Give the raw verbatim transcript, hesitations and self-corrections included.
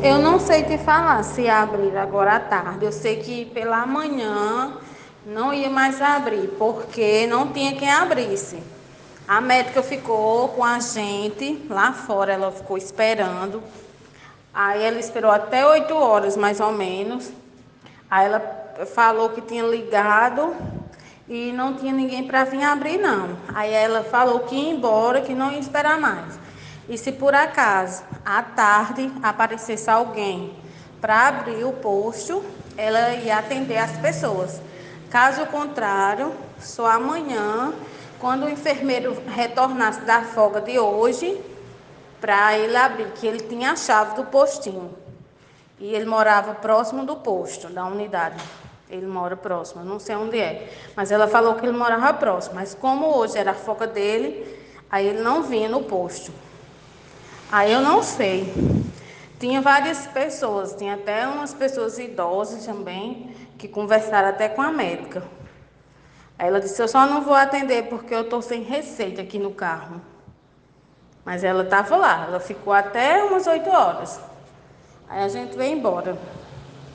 Eu não sei te falar se abrir agora à tarde. Eu sei que pela manhã não ia mais abrir, porque não tinha quem abrisse. A médica ficou com a gente lá fora, ela ficou esperando. Aí ela esperou até oito horas, mais ou menos. Aí ela falou que tinha ligado e não tinha ninguém para vir abrir, não. Aí ela falou que ia embora, que não ia esperar mais. E se por acaso, à tarde, aparecesse alguém para abrir o posto, ela ia atender as pessoas. Caso contrário, só amanhã, quando o enfermeiro retornasse da folga de hoje, para ele abrir, que ele tinha a chave do postinho. E ele morava próximo do posto, da unidade. Ele mora próximo, não sei onde é. Mas ela falou que ele morava próximo. Mas como hoje era a folga dele, aí ele não vinha no posto. Aí eu não sei. Tinha várias pessoas, tinha até umas pessoas idosas também, que conversaram até com a médica. Aí ela disse, eu só não vou atender porque eu estou sem receita aqui no carro. Mas ela estava lá, ela ficou até umas oito horas. Aí a gente veio embora.